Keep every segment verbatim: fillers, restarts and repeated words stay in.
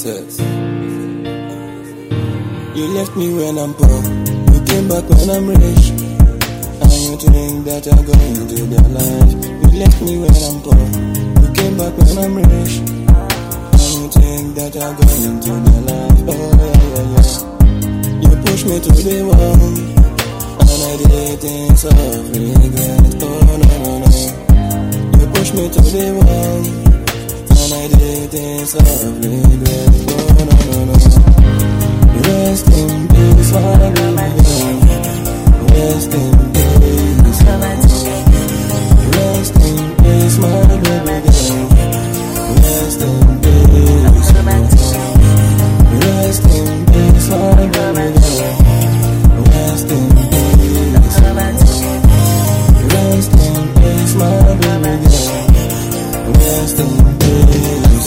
process. You left me when I'm poor, you came back when I'm rich. And you think that you're going to their life. You left me when I'm poor, you came back when I'm rich. And you think that you're going to their life. Oh yeah, yeah, yeah. You pushed me to the wall, and I did things of regret. Oh no, no, no. You pushed me to the wall, and I did things of regret. Oh no, no, no. Rest in peace, my baby. Rest in peace. Rest in peace, my baby. Rest in peace. Rest in peace, my baby. Rest in peace. Rest in peace, my baby. Rest in peace.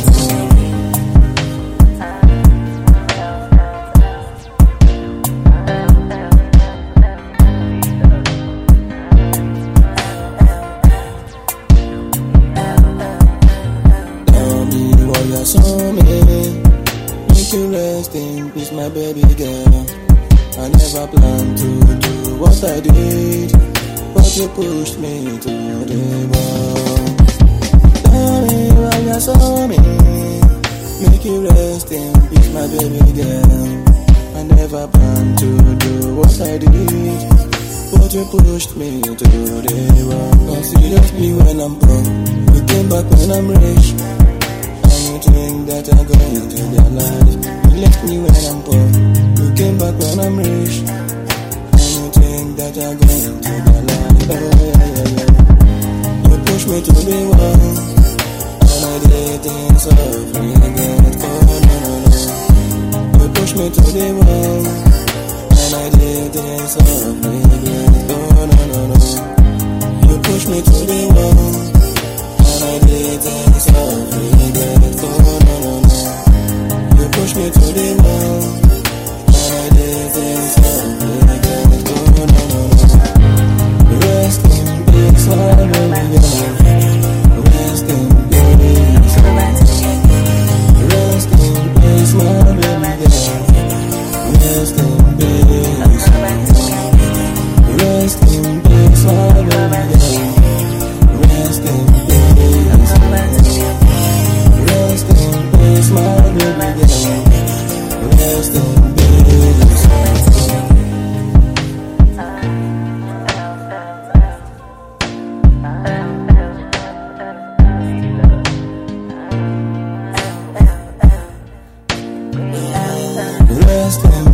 Saw me, make you rest in peace, my baby girl. I never planned to do what I did, but you pushed me to the wall. Tell me why you saw me, make you rest in peace, my baby girl. I never planned to do what I did, but you pushed me to the wall. Cause you left me when I'm poor, you came back when I'm rich. You think that I'm going to their life. You left me when I'm poor, you came back when I'm rich. And you think that I'm going to their life. Oh yeah, yeah, yeah. You pushed me to the wall, and I did things of regret. Oh no, no, no. You pushed me to the wall, and I did things of regret. Oh no, no, no. You pushed me to the wall, and I did things of regret. Oh no, no, no. You pushed me to the wall, and I did things of regret. Oh no, no, no. Rest in peace, my baby girl. Rest in peace. Rest in peace, my baby girl. Rest in peace. Rest in peace, my baby girl. Rest in peace. Rest in peace, my baby girl. Rest in peace. Rest in